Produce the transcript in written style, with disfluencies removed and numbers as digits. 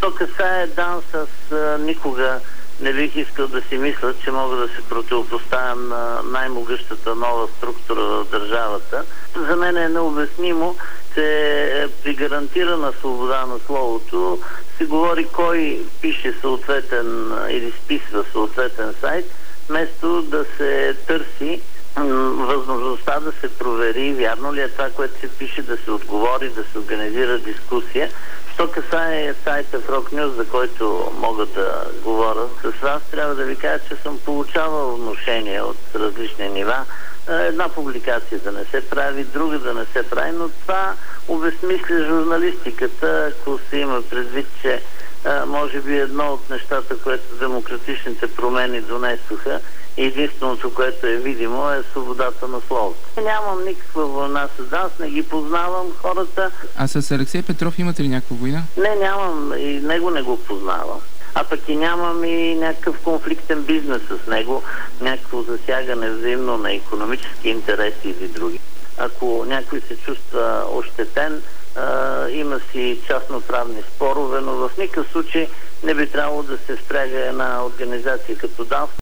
Що касае ДАНС, аз никога не бих искал да си мисля, че мога да се противопоставям на най-могъщата нова структура в държавата. За мен е необяснимо, че при гарантирана свобода на словото се говори кой пише съответен или списва съответен сайт, вместо да се търси възможността да се провери вярно ли е това, което се пише, да се отговори, да се организира дискусия. Що касае сайта в Rock News, за който мога да говоря с вас, трябва да ви кажа, че съм получавал внушения от различни нива. Една публикация да не се прави, друга да не се прави, но това обезмисля журналистиката, ако се има предвид, че може би едно от нещата, което демократичните промени донесоха, единственото, което е видимо, е свободата на словото. Нямам никаква война с ДАНС, не ги познавам хората. А с Алексей Петров имате ли някаква война? Не, нямам. И него не го познавам. А пък и нямам и някакъв конфликтен бизнес с него, някакво засягане взаимно на икономически интереси или други. Ако някой се чувства ощетен, има си частноправни спорове, но в никакъв случай не би трябвало да се впряга една организация като ДАНС.